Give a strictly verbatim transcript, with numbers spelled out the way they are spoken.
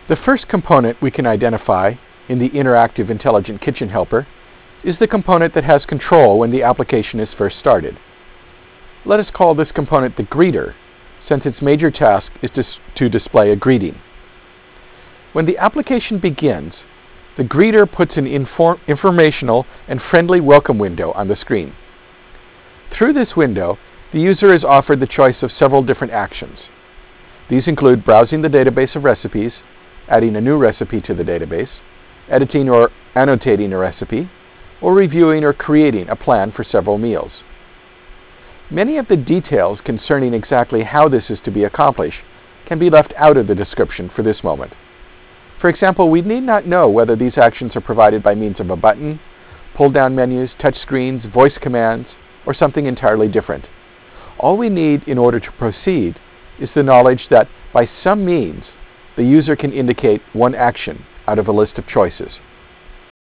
The first component we can identify in the interactive intelligent kitchen helper is the component that has control when the application is first started. Let us call this component the greeter, since its major task is to, to display a greeting. When the application begins, the greeter puts an inform, informational and friendly welcome window on the screen. Through this window, the user is offered the choice of several different actions. These include browsing the database of recipes, adding a new recipe to the database, editing or annotating a recipe, or reviewing or creating a plan for several meals. Many of the details concerning exactly how this is to be accomplished can be left out of the description for this moment. For example, we need not know whether these actions are provided by means of a button, pull-down menus, touch screens, voice commands, or something entirely different. All we need in order to proceed is the knowledge that by some means the user can indicate one action out of a list of choices.